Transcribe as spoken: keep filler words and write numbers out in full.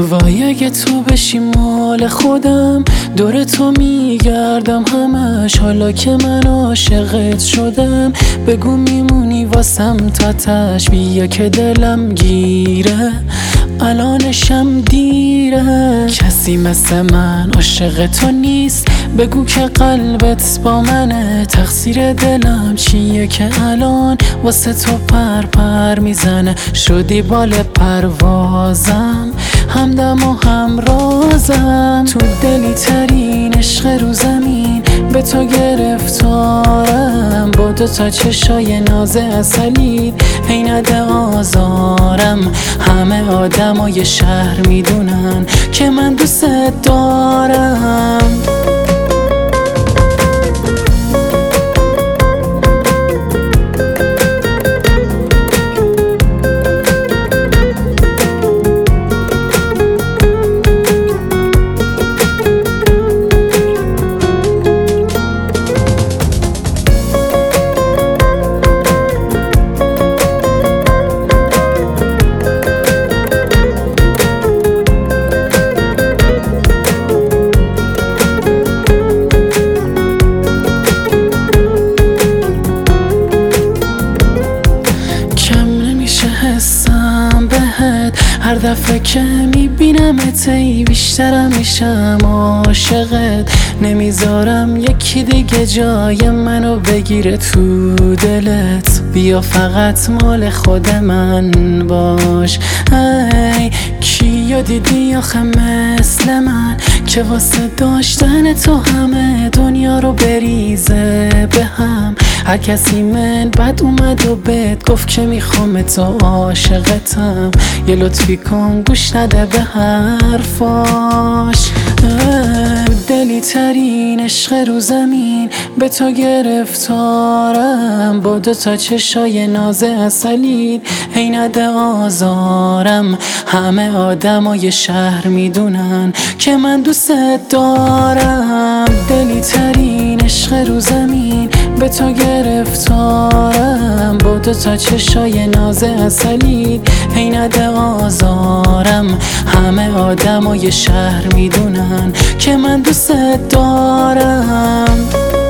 وای اگه تو بشی مال خودم، دور تو میگردم همش. حالا که من عاشقت شدم، بگو میمونی واسم تا تش. بیا که دلم گیره، الانشم دیره. کسی مثل من عاشق تو نیست، بگو که قلبت با منه. تقصیر دلم چیه که الان واسه تو پر پر میزنه؟ شدی بال پروازم، همدم و همرازم. تو دلی ترین عشق رو زمین، به تو گرفتارم. با دو تا چشای ناز عسلیت، هی نده آزارم. همه آدمای شهر میدونن که من دوست دارم. حسم بهت هر دفعه که میبینمت، ای بیشترم میشم عاشقت. نمیذارم یکی دیگه جای منو بگیره تو دلت. بیا فقط مال خود من باش. ای کیو دیدی آخه مثل من، که واسه داشتن تو همه دنیا رو بریزه به هم. هر کسی من بد اومد و بهت گفت که میخوام تو، عاشقتم. یه لطفی کن گوش نده به حرفاش. دلی ترین عشق رو زمین، به تو گرفتارم. با دو تا چشای ناز عسلیت، هی نده آزارم. همه آدمای شهر میدونن که من دوست دارم. دلی ترین عشق رو زمین، به تو گرفتارم. با دو تا چشای ناز عسلیت، هی نده آزارم. همه آدمای شهر میدونن که من دوست دارم.